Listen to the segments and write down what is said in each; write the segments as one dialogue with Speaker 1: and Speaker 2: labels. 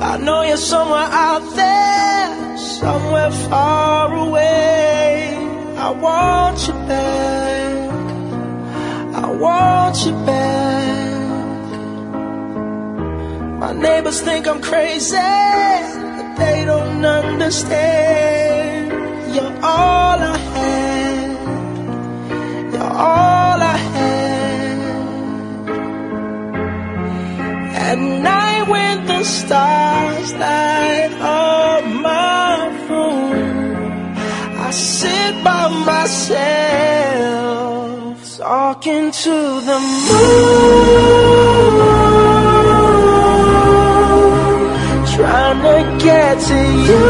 Speaker 1: I know you're somewhere out there, somewhere far away. I want you back, I want you back. My neighbors think I'm crazy, but they don't understand. You're all I had, you're all I had. At night when the stars light up my room, I sit by myself, talking to the moon, trying to get to you.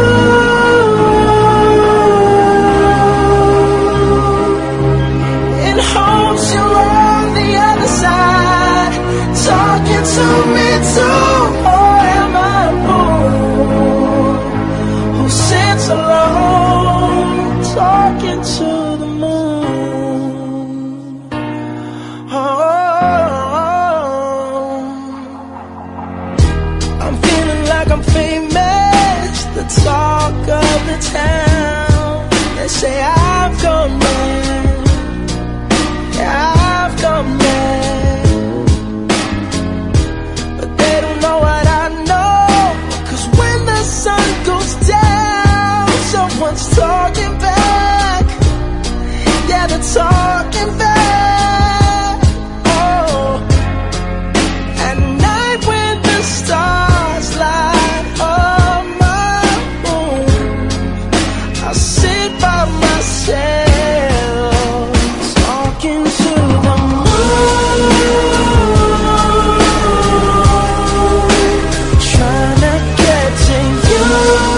Speaker 1: In hopes you're on the other side, talking to me too. Or am I a fool who sits alone, talking to the moon? Oh, I'm feeling like I'm famous, the talk of the town. They say I've gone mad, yeah, I've gone mad. But they don't know what I know, 'cause when the sun goes down, someone's talking back. Yeah, they're talking back. Oh, at night when the stars light up my room, I sit by myself, talking to the moon, trying to get to you.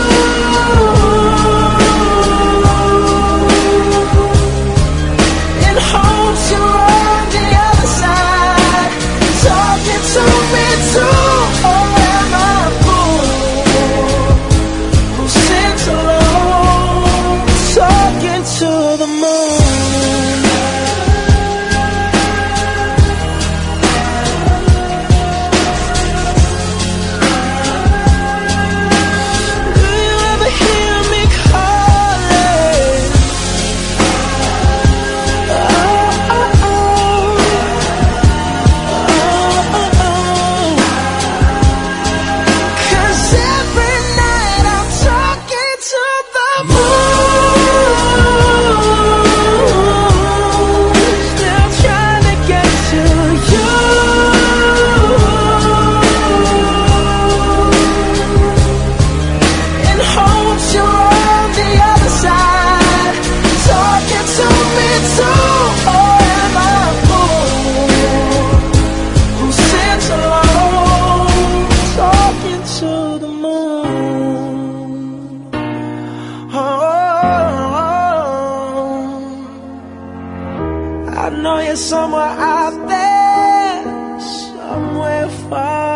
Speaker 1: In hopes you're on the other side, talking to me too. Or am I a fool who sits alone, talking to the moon? Do you ever hear me calling? Oh, oh, oh. Oh, oh, oh. 'Cause every night I'm talking to the moon, still trying to get to you. In hopes you're on the other side, talking to me too. Or am I a fool who sits alone, talking to the moon? Oh, I know you're somewhere out there, somewhere far